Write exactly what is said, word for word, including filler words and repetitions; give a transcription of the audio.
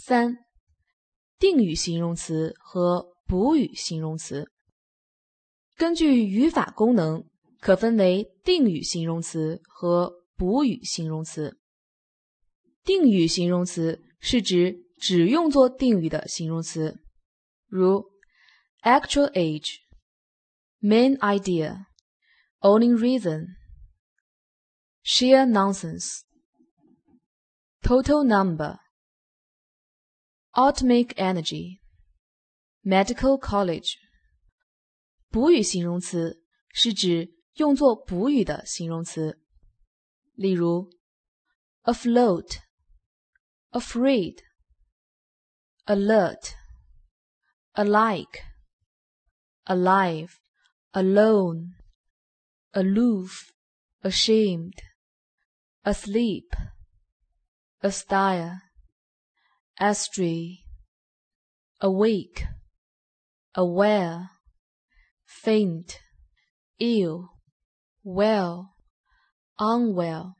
三、定语形容词和补语形容词。根据语法功能，可分为定语形容词和补语形容词。定语形容词是指只用作定语的形容词，如 actual age, main idea, only reason, sheer nonsense, total number, atomic energy, medical college。补语形容词是指用作补语的形容词，例如 afloat, afraid, alert, alike, alive, alone, aloof, ashamed, asleep, astire, astray, awake, aware, faint, ill, well, unwell,